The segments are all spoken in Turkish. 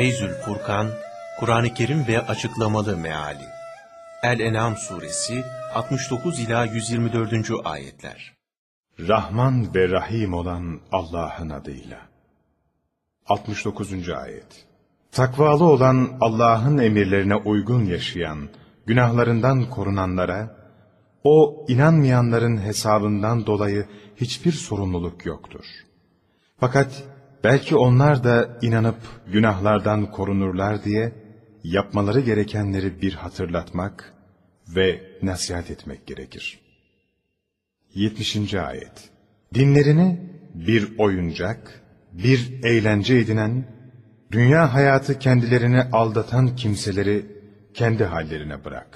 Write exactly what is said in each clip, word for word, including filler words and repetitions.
Feyzül Furkan, Kur'an-ı Kerim ve açıklamalı meali. El-En'am suresi altmış dokuz ila yüz yirmi dördüncü ayetler. Rahman ve Rahim olan Allah'ın adıyla. altmış dokuzuncu ayet. Takvalı olan, Allah'ın emirlerine uygun yaşayan, günahlarından korunanlara, o inanmayanların hesabından dolayı hiçbir sorumluluk yoktur. Fakat belki onlar da inanıp günahlardan korunurlar diye yapmaları gerekenleri bir hatırlatmak ve nasihat etmek gerekir. yetmişinci ayet. Dinlerini bir oyuncak, bir eğlence edinen, dünya hayatı kendilerini aldatan kimseleri kendi hallerine bırak.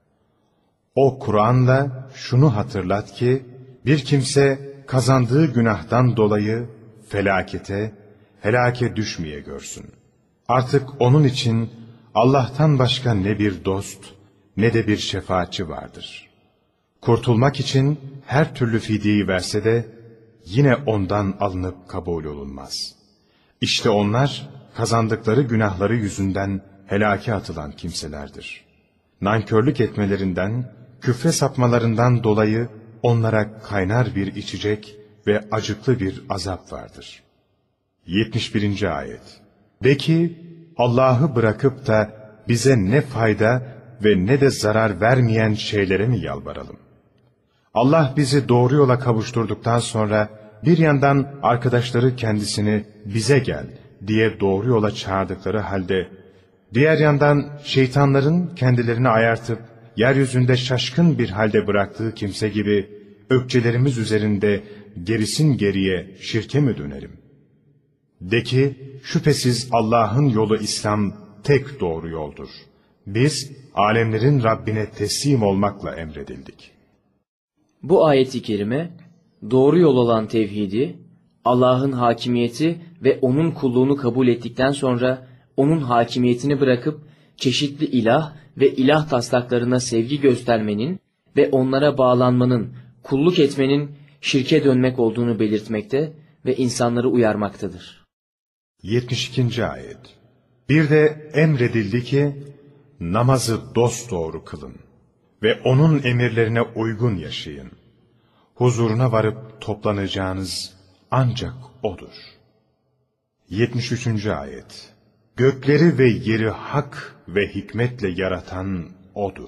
O Kur'an'la şunu hatırlat ki, bir kimse kazandığı günahtan dolayı felakete, helake düşmeye görsün. Artık onun için Allah'tan başka ne bir dost, ne de bir şefaatçi vardır. Kurtulmak için her türlü fidyeyi verse de, yine ondan alınıp kabul olunmaz. İşte onlar, kazandıkları günahları yüzünden helake atılan kimselerdir. Nankörlük etmelerinden, küfre sapmalarından dolayı onlara kaynar bir içecek ve acıklı bir azap vardır. yetmiş birinci ayet. De ki, Allah'ı bırakıp da bize ne fayda ve ne de zarar vermeyen şeylere mi yalvaralım? Allah bizi doğru yola kavuşturduktan sonra bir yandan arkadaşları kendisini bize gel diye doğru yola çağırdıkları halde, diğer yandan şeytanların kendilerini ayartıp yeryüzünde şaşkın bir halde bıraktığı kimse gibi ökçelerimiz üzerinde gerisin geriye şirke mi dönelim? De ki, şüphesiz Allah'ın yolu İslam tek doğru yoldur. Biz alemlerin Rabbine teslim olmakla emredildik. Bu ayet-i kerime, doğru yol olan tevhidi, Allah'ın hakimiyeti ve O'nun kulluğunu kabul ettikten sonra O'nun hakimiyetini bırakıp çeşitli ilah ve ilah taslaklarına sevgi göstermenin ve onlara bağlanmanın, kulluk etmenin şirke dönmek olduğunu belirtmekte ve insanları uyarmaktadır. yetmiş ikinci ayet. Bir de emredildi ki, namazı dosdoğru kılın ve onun emirlerine uygun yaşayın. Huzuruna varıp toplanacağınız ancak O'dur. yetmiş üçüncü ayet. Gökleri ve yeri hak ve hikmetle yaratan O'dur.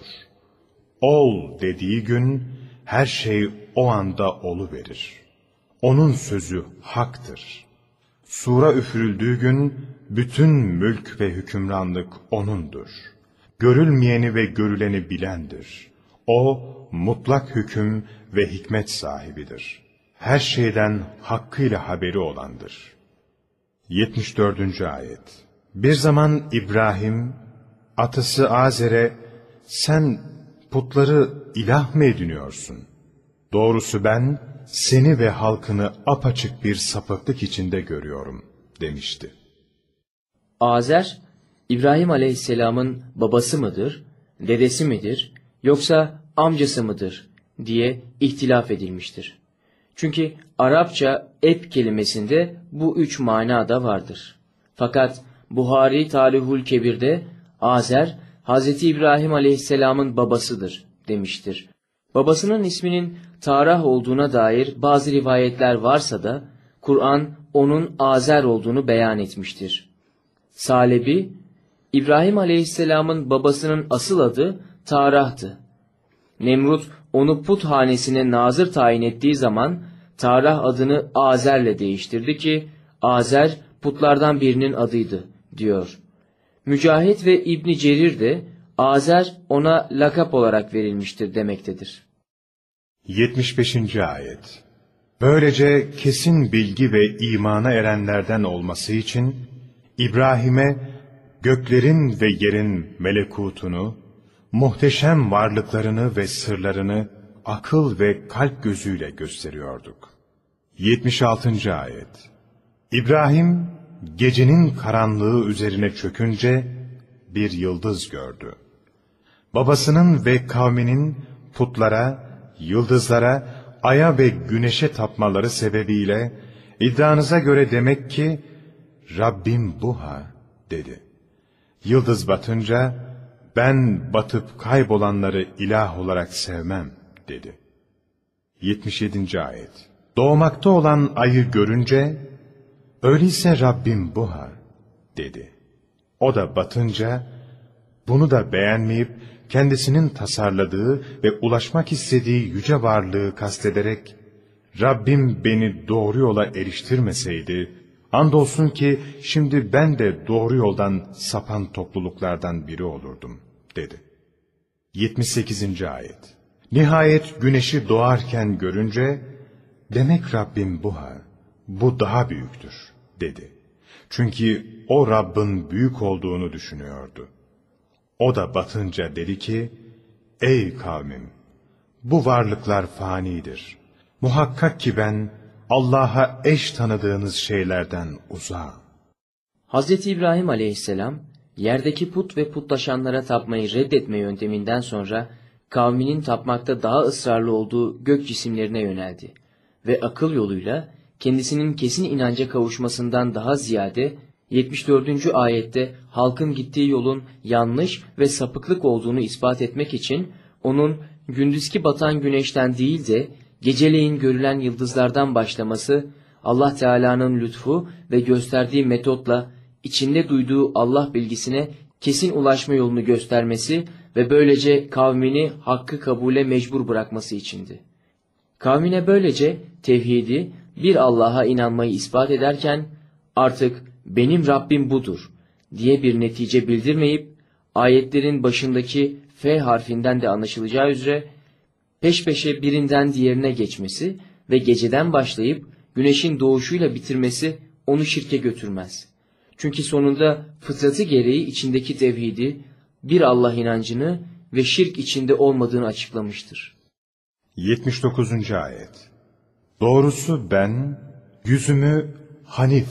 Ol dediği gün her şey o anda oluverir. O'nun sözü haktır. Sura üfürüldüğü gün bütün mülk ve hükümranlık O'nundur. Görülmeyeni ve görüleni bilendir. O mutlak hüküm ve hikmet sahibidir. Her şeyden hakkıyla haberi olandır. yetmiş dördüncü ayet. Bir zaman İbrahim, atası Azer'e, sen putları ilah mı ediniyorsun? Doğrusu ben seni ve halkını apaçık bir sapıklık içinde görüyorum demişti. Azer, İbrahim Aleyhisselam'ın babası mıdır, dedesi midir, yoksa amcası mıdır diye ihtilaf edilmiştir. Çünkü Arapça ep kelimesinde bu üç mana da vardır. Fakat Buhari Tarihul Kebir'de Azer, Hazreti İbrahim Aleyhisselam'ın babasıdır demiştir. Babasının isminin Tarah olduğuna dair bazı rivayetler varsa da, Kur'an onun Azer olduğunu beyan etmiştir. Salebi, İbrahim Aleyhisselam'ın babasının asıl adı Tarah'tı. Nemrut onu put hanesine nazır tayin ettiği zaman Tarah adını Azer'le değiştirdi ki Azer putlardan birinin adıydı diyor. Mücahit ve İbn Cerir de Azer ona lakap olarak verilmiştir demektedir. yetmiş beşinci ayet. Böylece kesin bilgi ve imana erenlerden olması için İbrahim'e göklerin ve yerin melekutunu, muhteşem varlıklarını ve sırlarını akıl ve kalp gözüyle gösteriyorduk. yetmiş altıncı ayet. İbrahim gecenin karanlığı üzerine çökünce bir yıldız gördü. Babasının ve kavminin putlara, yıldızlara, aya ve güneşe tapmaları sebebiyle iddianıza göre demek ki Rabbim bu ha dedi. Yıldız batınca, ben batıp kaybolanları ilah olarak sevmem dedi. yetmiş yedinci ayet. Doğmakta olan ayı görünce, öyleyse Rabbim bu ha dedi. O da batınca, bunu da beğenmeyip, kendisinin tasarladığı ve ulaşmak istediği yüce varlığı kastederek, Rabbim beni doğru yola eriştirmeseydi, andolsun ki şimdi ben de doğru yoldan sapan topluluklardan biri olurdum, dedi. yetmiş sekizinci ayet. Nihayet güneşi doğarken görünce, demek Rabbim bu ha, bu daha büyüktür, dedi. Çünkü o Rabbin büyük olduğunu düşünüyordu. O da batınca dedi ki, ey kavmim, bu varlıklar fanidir. Muhakkak ki ben, Allah'a eş tanıdığınız şeylerden uzağım. Hazreti İbrahim aleyhisselam, yerdeki put ve putlaşanlara tapmayı reddetme yönteminden sonra, kavminin tapmakta daha ısrarlı olduğu gök cisimlerine yöneldi. Ve akıl yoluyla, kendisinin kesin inanca kavuşmasından daha ziyade, yetmiş dördüncü ayette halkın gittiği yolun yanlış ve sapıklık olduğunu ispat etmek için, onun gündüzki batan güneşten değil de, geceleyin görülen yıldızlardan başlaması, Allah Teala'nın lütfu ve gösterdiği metotla içinde duyduğu Allah bilgisine kesin ulaşma yolunu göstermesi ve böylece kavmini hakkı kabule mecbur bırakması içindi. Kavmine böylece tevhidi, bir Allah'a inanmayı ispat ederken, artık benim Rabbim budur diye bir netice bildirmeyip, ayetlerin başındaki F harfinden de anlaşılacağı üzere, peş peşe birinden diğerine geçmesi ve geceden başlayıp güneşin doğuşuyla bitirmesi onu şirke götürmez. Çünkü sonunda fıtratı gereği içindeki tevhidi, bir Allah inancını ve şirk içinde olmadığını açıklamıştır. yetmiş dokuzuncu ayet. Doğrusu ben yüzümü Hanif,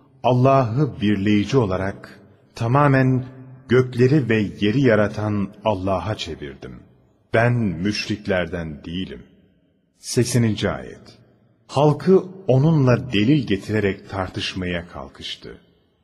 Allah'ı birleyici olarak tamamen gökleri ve yeri yaratan Allah'a çevirdim. Ben müşriklerden değilim. sekseninci ayet. Halkı onunla delil getirerek tartışmaya kalkıştı.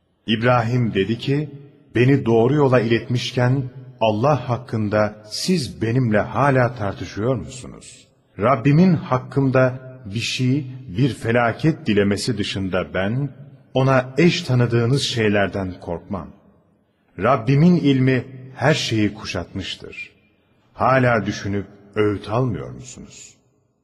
İbrahim dedi ki, beni doğru yola iletmişken Allah hakkında siz benimle hala tartışıyor musunuz? Rabbimin hakkımda bir şey, bir felaket dilemesi dışında ben, ona eş tanıdığınız şeylerden korkmam. Rabbimin ilmi her şeyi kuşatmıştır. Hala düşünüp öğüt almıyor musunuz?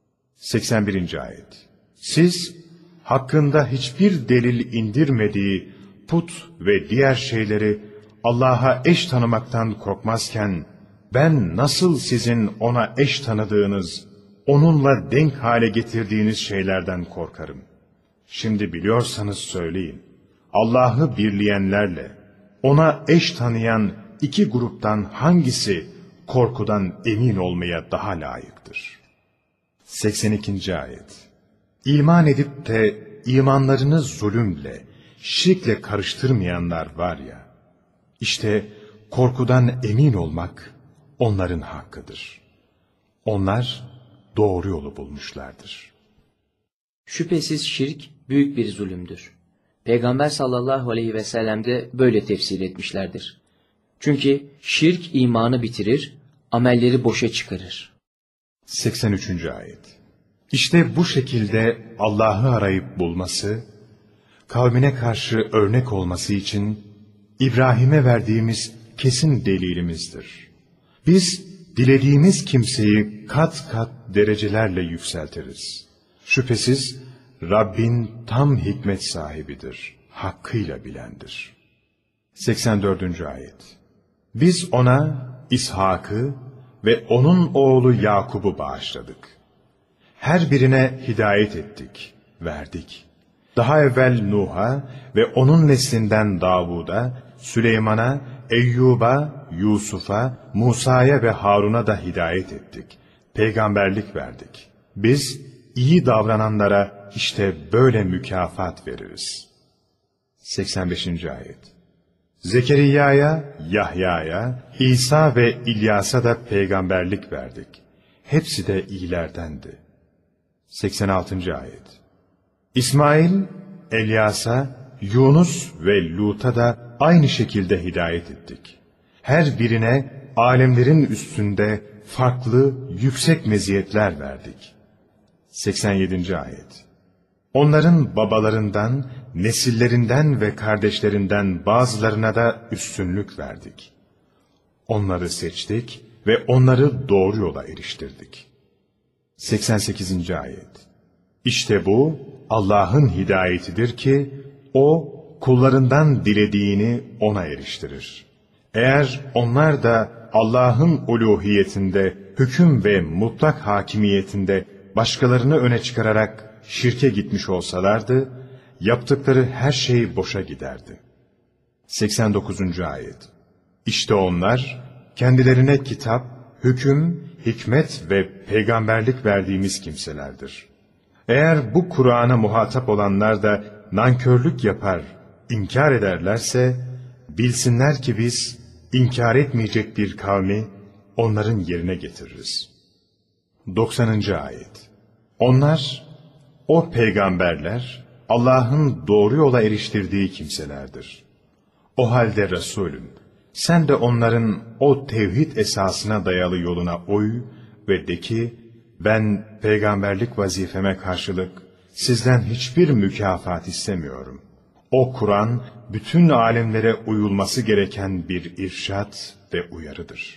seksen birinci ayet. Siz, hakkında hiçbir delil indirmediği put ve diğer şeyleri Allah'a eş tanımaktan korkmazken, ben nasıl sizin ona eş tanıdığınız, onunla denk hale getirdiğiniz şeylerden korkarım. Şimdi biliyorsanız söyleyin, Allah'ı birleyenlerle, ona eş tanıyan iki gruptan hangisi korkudan emin olmaya daha layıktır? seksen ikinci ayet. İman edip de imanlarını zulümle, şirkle karıştırmayanlar var ya, işte korkudan emin olmak onların hakkıdır. Onlar doğru yolu bulmuşlardır. Şüphesiz şirk büyük bir zulümdür. Peygamber sallallahu aleyhi ve sellem de böyle tefsir etmişlerdir. Çünkü şirk imanı bitirir, amelleri boşa çıkarır. seksen üçüncü ayet. İşte bu şekilde Allah'ı arayıp bulması, kavmine karşı örnek olması için İbrahim'e verdiğimiz kesin delilimizdir. Biz dilediğimiz kimseyi kat kat derecelerle yükseltiriz. Şüphesiz Rabbin tam hikmet sahibidir, hakkıyla bilendir. seksen dördüncü ayet. Biz ona İshak'ı ve onun oğlu Yakub'u bağışladık. Her birine hidayet ettik, verdik. Daha evvel Nuh'a ve onun neslinden Davud'a, Süleyman'a, Eyyub'a, Yusuf'a, Musa'ya ve Harun'a da hidayet ettik. Peygamberlik verdik. Biz iyi davrananlara işte böyle mükafat veririz. seksen beşinci ayet. Zekeriya'ya, Yahya'ya, İsa ve İlyas'a da peygamberlik verdik. Hepsi de iyilerdendi. seksen altıncı ayet. İsmail, Elyas'a, Yunus ve Lut'a da aynı şekilde hidayet ettik. Her birine alemlerin üstünde farklı, yüksek meziyetler verdik. seksen yedinci ayet. Onların babalarından, nesillerinden ve kardeşlerinden bazılarına da üstünlük verdik. Onları seçtik ve onları doğru yola eriştirdik. seksen sekizinci ayet. İşte bu Allah'ın hidayetidir ki o kullarından dilediğini ona eriştirir. Eğer onlar da Allah'ın uluhiyetinde, hüküm ve mutlak hakimiyetinde başkalarını öne çıkararak şirke gitmiş olsalardı, yaptıkları her şey boşa giderdi. seksen dokuzuncu ayet. İşte onlar, kendilerine kitap, hüküm, hikmet ve peygamberlik verdiğimiz kimselerdir. Eğer bu Kur'an'a muhatap olanlar da nankörlük yapar, inkar ederlerse, bilsinler ki biz, inkar etmeyecek bir kavmi, onların yerine getiririz. doksanıncı ayet. Onlar, o peygamberler, Allah'ın doğru yola eriştirdiği kimselerdir. O halde Resulüm, sen de onların o tevhid esasına dayalı yoluna uy ve de ki, ben peygamberlik vazifeme karşılık sizden hiçbir mükafat istemiyorum. O Kur'an, bütün alemlere uyulması gereken bir irşat ve uyarıdır.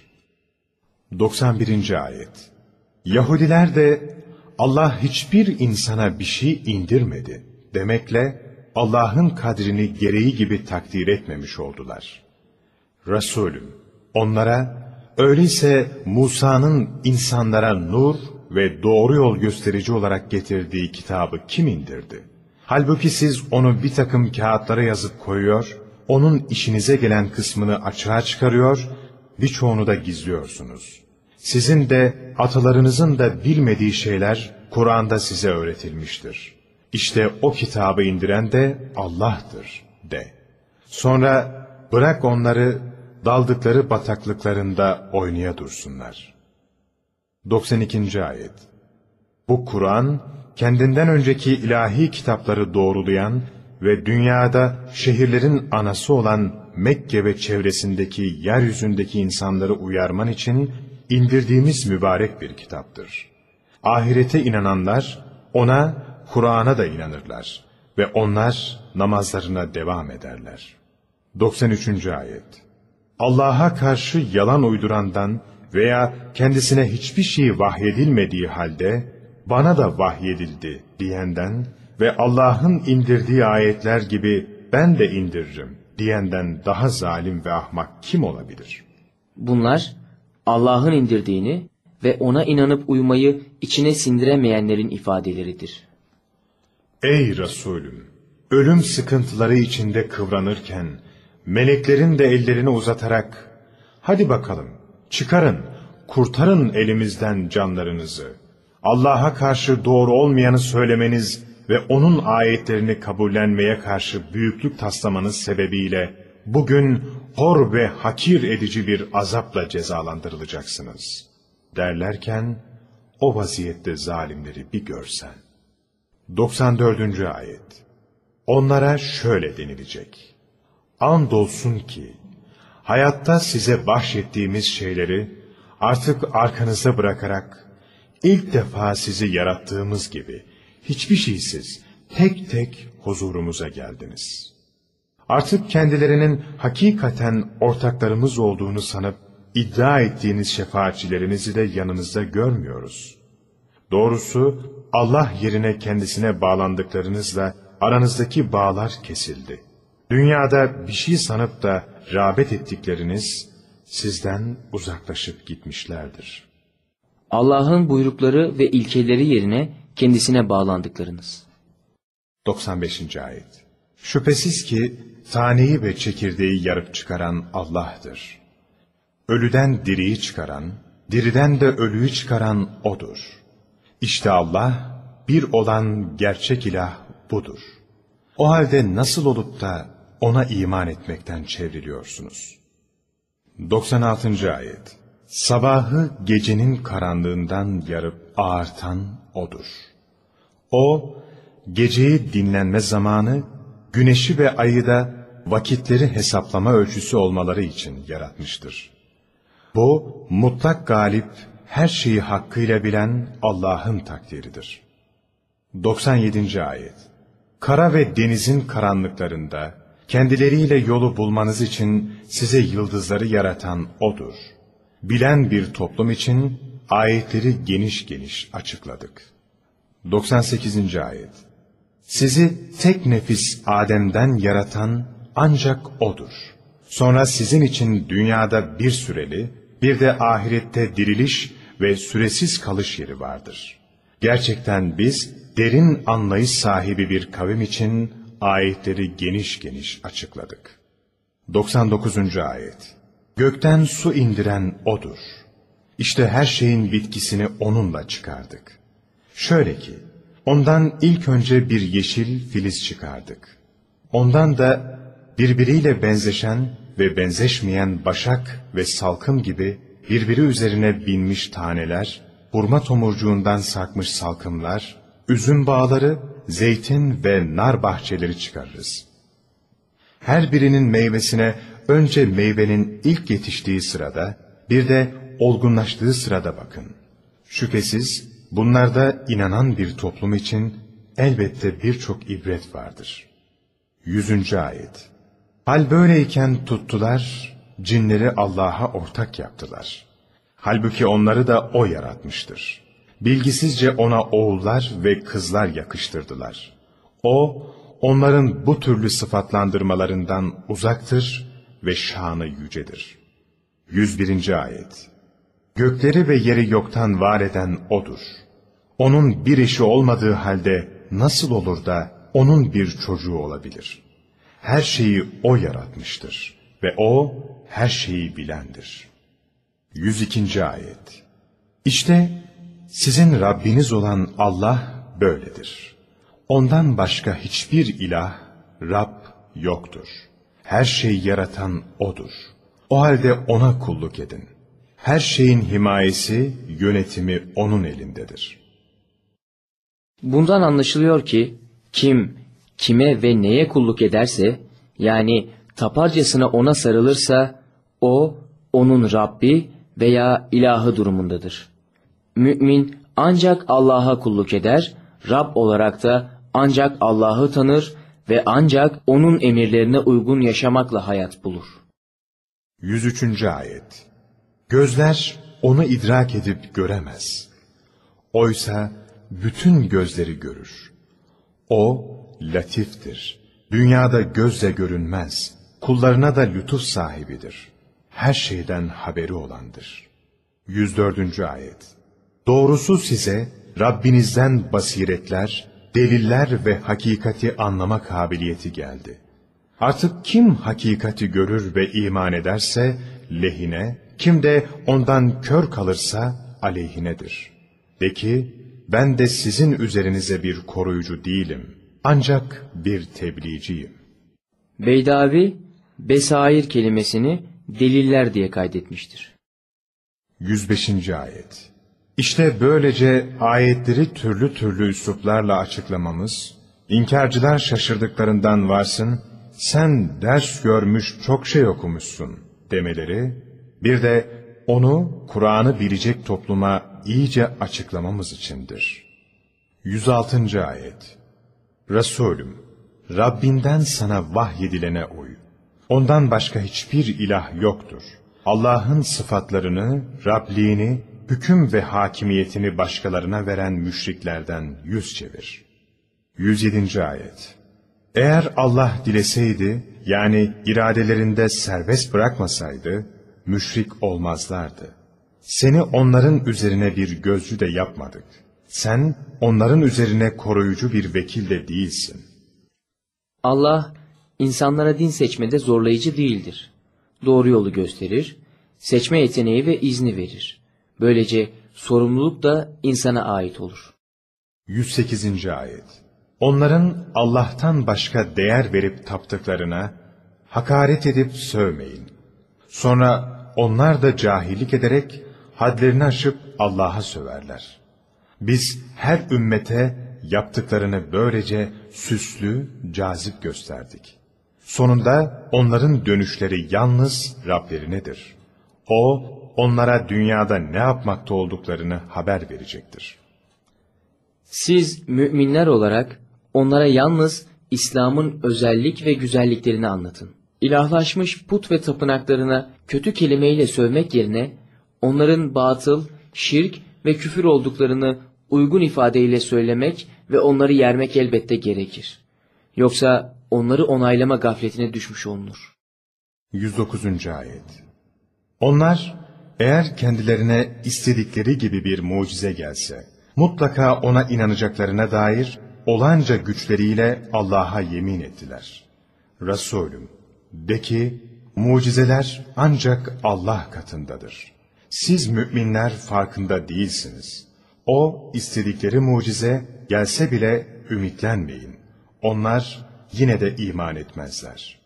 doksan birinci ayet. Yahudiler de Allah hiçbir insana bir şey indirmedi demekle Allah'ın kadrini gereği gibi takdir etmemiş oldular. Resulüm, onlara, öyleyse Musa'nın insanlara nur ve doğru yol gösterici olarak getirdiği kitabı kim indirdi? Halbuki siz onu bir takım kağıtlara yazıp koyuyor, onun işinize gelen kısmını açığa çıkarıyor, birçoğunu da gizliyorsunuz. Sizin de atalarınızın da bilmediği şeyler Kur'an'da size öğretilmiştir. İşte o kitabı indiren de Allah'tır de. Sonra bırak onları daldıkları bataklıklarında oynaya dursunlar. doksan ikinci ayet. Bu Kur'an, kendinden önceki ilahi kitapları doğrulayan ve dünyada şehirlerin anası olan Mekke ve çevresindeki yeryüzündeki insanları uyarman için indirdiğimiz mübarek bir kitaptır. Ahirete inananlar ona, Kur'an'a da inanırlar ve onlar namazlarına devam ederler. doksan üçüncü ayet. Allah'a karşı yalan uydurandan veya kendisine hiçbir şey vahyedilmediği halde bana da vahyedildi diyenden ve Allah'ın indirdiği ayetler gibi ben de indiririm diyenden daha zalim ve ahmak kim olabilir? Bunlar Allah'ın indirdiğini ve ona inanıp uymayı içine sindiremeyenlerin ifadeleridir. Ey Resulüm! Ölüm sıkıntıları içinde kıvranırken, meleklerin de ellerini uzatarak, hadi bakalım, çıkarın, kurtarın elimizden canlarınızı. Allah'a karşı doğru olmayanı söylemeniz ve onun ayetlerini kabullenmeye karşı büyüklük taslamanız sebebiyle, bugün hor ve hakir edici bir azapla cezalandırılacaksınız. Derlerken, o vaziyette zalimleri bir görsen. doksan dördüncü ayet. Onlara şöyle denilecek. Andolsun ki, hayatta size bahşettiğimiz şeyleri artık arkanıza bırakarak, ilk defa sizi yarattığımız gibi, hiçbir şeysiz, tek tek huzurumuza geldiniz. Artık kendilerinin hakikaten ortaklarımız olduğunu sanıp, iddia ettiğiniz şefaatçilerinizi de yanınızda görmüyoruz. Doğrusu Allah yerine kendisine bağlandıklarınızla aranızdaki bağlar kesildi. Dünyada bir şey sanıp da rağbet ettikleriniz sizden uzaklaşıp gitmişlerdir. Allah'ın buyrukları ve ilkeleri yerine kendisine bağlandıklarınız. doksan beşinci ayet. Şüphesiz ki taneyi ve çekirdeği yarıp çıkaran Allah'tır. Ölüden diriyi çıkaran, diriden de ölüyü çıkaran O'dur. İşte Allah, bir olan gerçek ilah budur. O halde nasıl olup da ona iman etmekten çevriliyorsunuz? doksan altıncı ayet. Sabahı gecenin karanlığından yarıp ağartan O'dur. O, geceyi dinlenme zamanı, güneşi ve ayı da vakitleri hesaplama ölçüsü olmaları için yaratmıştır. Bu, mutlak galip, her şeyi hakkıyla bilen Allah'ın takdiridir. doksan yedinci ayet. Kara ve denizin karanlıklarında, kendileriyle yolu bulmanız için size yıldızları yaratan O'dur. Bilen bir toplum için ayetleri geniş geniş açıkladık. doksan sekizinci ayet. Sizi tek nefis Adem'den yaratan ancak O'dur. Sonra sizin için dünyada bir süreli, bir de ahirette diriliş ve süresiz kalış yeri vardır. Gerçekten biz derin anlayış sahibi bir kavim için ayetleri geniş geniş açıkladık. doksan dokuzuncu ayet. Gökten su indiren O'dur. İşte her şeyin bitkisini O'nunla çıkardık. Şöyle ki, ondan ilk önce bir yeşil filiz çıkardık. Ondan da birbiriyle benzeşen ve benzeşmeyen başak ve salkım gibi birbiri üzerine binmiş taneler, hurma tomurcuğundan sarkmış salkımlar, üzüm bağları, zeytin ve nar bahçeleri çıkarırız. Her birinin meyvesine önce meyvenin ilk yetiştiği sırada, bir de olgunlaştığı sırada bakın. Şüphesiz bunlarda inanan bir toplum için elbette birçok ibret vardır. Yüzüncü ayet. Hal böyleyken tuttular, cinleri Allah'a ortak yaptılar. Halbuki onları da O yaratmıştır. Bilgisizce O'na oğullar ve kızlar yakıştırdılar. O, onların bu türlü sıfatlandırmalarından uzaktır ve şanı yücedir. yüz birinci ayet. Gökleri ve yeri yoktan var eden O'dur. O'nun bir eşi olmadığı halde nasıl olur da O'nun bir çocuğu olabilir? Her şeyi O yaratmıştır ve O her şeyi bilendir. yüz ikinci ayet. İşte sizin Rabbiniz olan Allah böyledir. Ondan başka hiçbir ilah, Rab yoktur. Her şeyi yaratan O'dur. O halde O'na kulluk edin. Her şeyin himayesi, yönetimi O'nun elindedir. Bundan anlaşılıyor ki kim, kime ve neye kulluk ederse, yani taparcasına O'na sarılırsa, O, onun Rabbi veya ilahı durumundadır. Mümin ancak Allah'a kulluk eder, Rab olarak da ancak Allah'ı tanır ve ancak O'nun emirlerine uygun yaşamakla hayat bulur. yüz üçüncü ayet. Gözler O'nu idrak edip göremez. Oysa bütün gözleri görür. O latiftir. Dünyada gözle görünmez. Kullarına da lütuf sahibidir. Her şeyden haberi olandır. yüz dördüncü ayet. Doğrusu size Rabbinizden basiretler, deliller ve hakikati anlama kabiliyeti geldi. Artık kim hakikati görür ve iman ederse lehine, kim de ondan kör kalırsa aleyhinedir. De ki, ben de sizin üzerinize bir koruyucu değilim, ancak bir tebliğciyim. Beydavi, besair kelimesini deliller diye kaydetmiştir. yüz beşinci ayet. İşte böylece ayetleri türlü türlü üsluplarla açıklamamız, inkarcılar şaşırdıklarından varsın, sen ders görmüş çok şey okumuşsun demeleri, bir de onu Kur'an'ı bilecek topluma iyice açıklamamız içindir. yüz altıncı ayet. Resulüm, Rabbinden sana vahyedilene uy. Ondan başka hiçbir ilah yoktur. Allah'ın sıfatlarını, Rabliğini, hüküm ve hakimiyetini başkalarına veren müşriklerden yüz çevir. yüz yedinci ayet. Eğer Allah dileseydi, yani iradelerinde serbest bırakmasaydı, müşrik olmazlardı. Seni onların üzerine bir gözcü de yapmadık. Sen onların üzerine koruyucu bir vekil de değilsin. Allah, insanlara din seçmede zorlayıcı değildir. Doğru yolu gösterir, seçme yeteneği ve izni verir. Böylece sorumluluk da insana ait olur. yüz sekizinci ayet. Onların Allah'tan başka değer verip taptıklarına hakaret edip sövmeyin. Sonra onlar da cahillik ederek hadlerini aşıp Allah'a söverler. Biz her ümmete yaptıklarını böylece süslü, cazip gösterdik. Sonunda onların dönüşleri yalnız Rablerinedir. O, onlara dünyada ne yapmakta olduklarını haber verecektir. Siz müminler olarak onlara yalnız İslam'ın özellik ve güzelliklerini anlatın. İlahlaşmış put ve tapınaklarına kötü kelimeyle sövmek yerine onların batıl, şirk ve küfür olduklarını uygun ifadeyle söylemek ve onları yermek elbette gerekir. Yoksa onları onaylama gafletine düşmüş olunur. yüz dokuzuncu ayet. Onlar eğer kendilerine istedikleri gibi bir mucize gelse, mutlaka ona inanacaklarına dair olanca güçleriyle Allah'a yemin ettiler. Resulüm, de ki, mucizeler ancak Allah katındadır. Siz müminler farkında değilsiniz. O istedikleri mucize gelse bile ümitlenmeyin. Onlar yine de iman etmezler.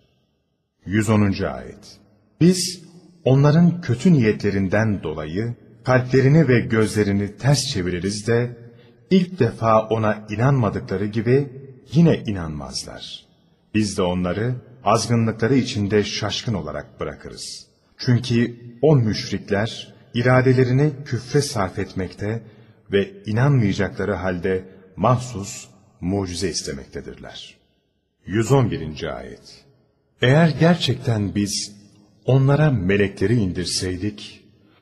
yüz onuncu ayet. Biz onların kötü niyetlerinden dolayı kalplerini ve gözlerini ters çeviririz de ilk defa ona inanmadıkları gibi yine inanmazlar. Biz de onları azgınlıkları içinde şaşkın olarak bırakırız. Çünkü o müşrikler iradelerini küfre sarf etmekte ve inanmayacakları halde mahsus mucize istemektedirler. yüz on birinci ayet. Eğer gerçekten biz onlara melekleri indirseydik,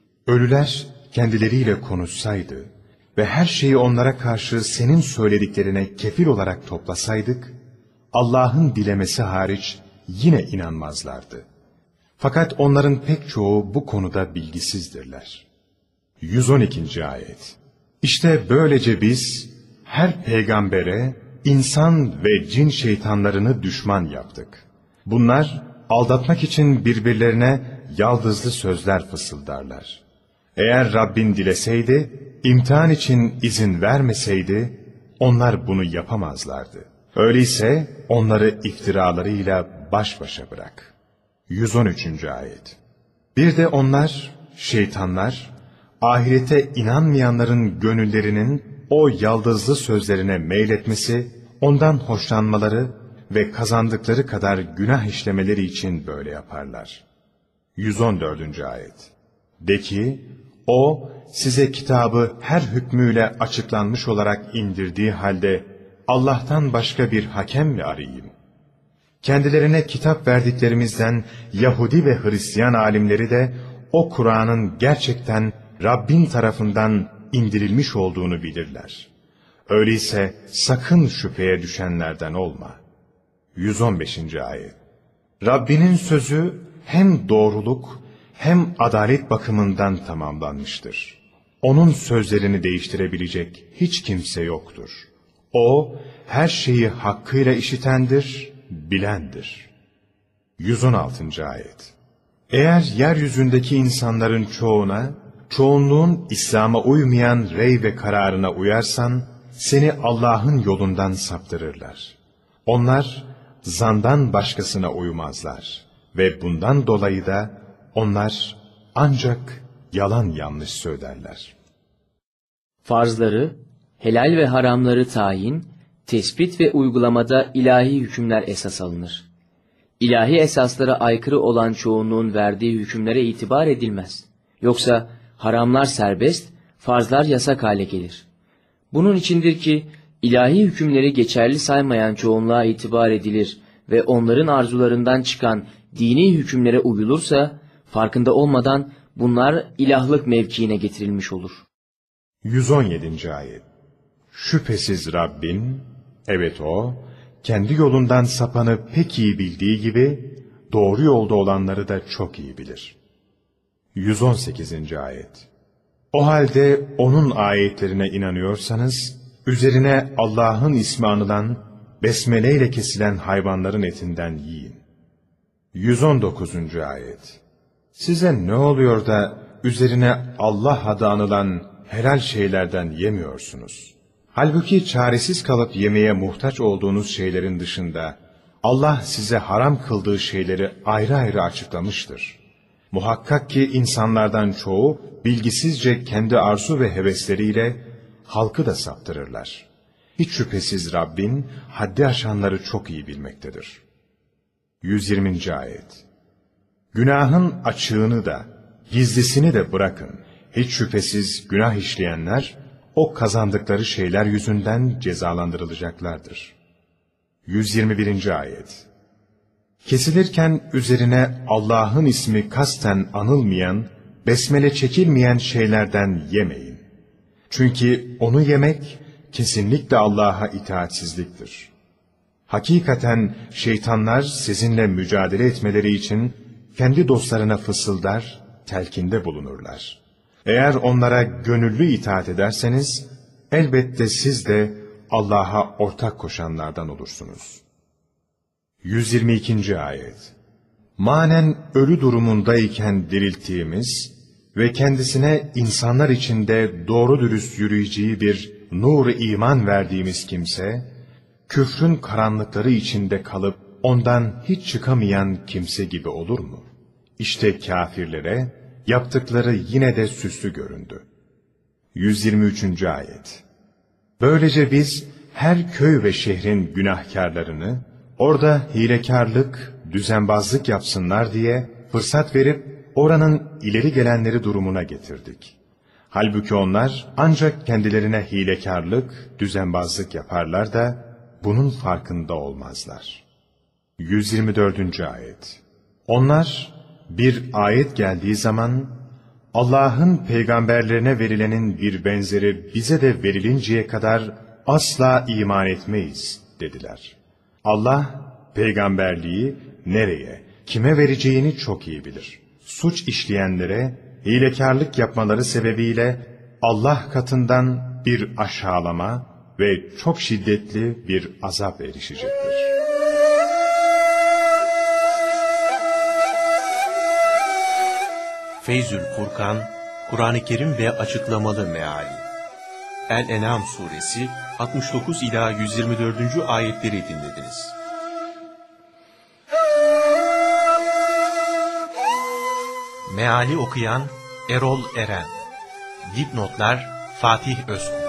ölüler kendileriyle konuşsaydı ve her şeyi onlara karşı senin söylediklerine kefil olarak toplasaydık, Allah'ın dilemesi hariç yine inanmazlardı. Fakat onların pek çoğu bu konuda bilgisizdirler. yüz on ikinci ayet. İşte böylece biz her peygambere insan ve cin şeytanlarını düşman yaptık. Bunlar aldatmak için birbirlerine yaldızlı sözler fısıldarlar. Eğer Rabbin dileseydi, imtihan için izin vermeseydi, onlar bunu yapamazlardı. Öyleyse onları iftiralarıyla baş başa bırak. yüz on üçüncü ayet. Bir de onlar, şeytanlar, ahirete inanmayanların gönüllerinin o yaldızlı sözlerine meyletmesi, ondan hoşlanmaları ve kazandıkları kadar günah işlemeleri için böyle yaparlar. yüz on dördüncü ayet. De ki, o size kitabı her hükmüyle açıklanmış olarak indirdiği halde Allah'tan başka bir hakem mi arayayım? Kendilerine kitap verdiklerimizden Yahudi ve Hristiyan alimleri de o Kur'an'ın gerçekten Rabbin tarafından indirilmiş olduğunu bilirler. Öyleyse sakın şüpheye düşenlerden olma. yüz on beşinci ayet. Rabbinin sözü hem doğruluk hem adalet bakımından tamamlanmıştır. Onun sözlerini değiştirebilecek hiç kimse yoktur. O her şeyi hakkıyla işitendir, bilendir. yüz on altıncı ayet. Eğer yeryüzündeki insanların çoğuna, çoğunluğun İslam'a uymayan rey ve kararına uyarsan, seni Allah'ın yolundan saptırırlar. Onlar zandan başkasına uymazlar ve bundan dolayı da onlar ancak yalan yanlış söylerler. Farzları, helal ve haramları tayin, tespit ve uygulamada ilahi hükümler esas alınır. İlahi esaslara aykırı olan çoğunluğun verdiği hükümlere itibar edilmez. Yoksa haramlar serbest, farzlar yasak hale gelir. Bunun içindir ki ilahi hükümleri geçerli saymayan çoğunluğa itibar edilir ve onların arzularından çıkan dini hükümlere uyulursa, farkında olmadan bunlar ilahlık mevkiine getirilmiş olur. yüz on yedinci ayet. Şüphesiz Rabbin, evet O, kendi yolundan sapanı pek iyi bildiği gibi, doğru yolda olanları da çok iyi bilir. yüz on sekizinci ayet. O halde O'nun ayetlerine inanıyorsanız, üzerine Allah'ın ismi anılan, besmele ile kesilen hayvanların etinden yiyin. yüz on dokuzuncu ayet. Size ne oluyor da üzerine Allah adı anılan helal şeylerden yemiyorsunuz? Halbuki çaresiz kalıp yemeye muhtaç olduğunuz şeylerin dışında Allah size haram kıldığı şeyleri ayrı ayrı açıklamıştır. Muhakkak ki insanlardan çoğu bilgisizce kendi arzu ve hevesleriyle halkı da saptırırlar. Hiç şüphesiz Rabbin haddi aşanları çok iyi bilmektedir. yüz yirminci ayet. Günahın açığını da, gizlisini de bırakın. Hiç şüphesiz günah işleyenler, o kazandıkları şeyler yüzünden cezalandırılacaklardır. yüz yirmi birinci ayet. Kesilirken üzerine Allah'ın ismi kasten anılmayan, besmele çekilmeyen şeylerden yemeyin. Çünkü onu yemek, kesinlikle Allah'a itaatsizliktir. Hakikaten şeytanlar sizinle mücadele etmeleri için, kendi dostlarına fısıldar, telkinde bulunurlar. Eğer onlara gönüllü itaat ederseniz, elbette siz de Allah'a ortak koşanlardan olursunuz. yüz yirmi ikinci ayet. Manen ölü durumundayken dirilttiğimiz ve kendisine insanlar içinde doğru dürüst yürüyeceği bir nur-u iman verdiğimiz kimse, küfrün karanlıkları içinde kalıp ondan hiç çıkamayan kimse gibi olur mu? İşte kâfirlere yaptıkları yine de süslü göründü. yüz yirmi üçüncü ayet. Böylece biz her köy ve şehrin günahkarlarını, orada hilekarlık, düzenbazlık yapsınlar diye fırsat verip oranın ileri gelenleri durumuna getirdik. Halbuki onlar ancak kendilerine hilekarlık, düzenbazlık yaparlar da bunun farkında olmazlar. yüz yirmi dördüncü ayet. Onlar bir ayet geldiği zaman, Allah'ın peygamberlerine verilenin bir benzeri bize de verilinceye kadar asla iman etmeyiz dediler. Allah peygamberliği nereye, kime vereceğini çok iyi bilir. Suç işleyenlere hilekarlık yapmaları sebebiyle Allah katından bir aşağılama ve çok şiddetli bir azap erişecektir. Feyzül Furkan, Kur'an-ı Kerim ve açıklamalı meali. El-En'am suresi altmış dokuz ila yüz yirmi dördüncü ayetleri dinlediniz. Meali okuyan Erol Eren. Dipnotlar Fatih Özkul.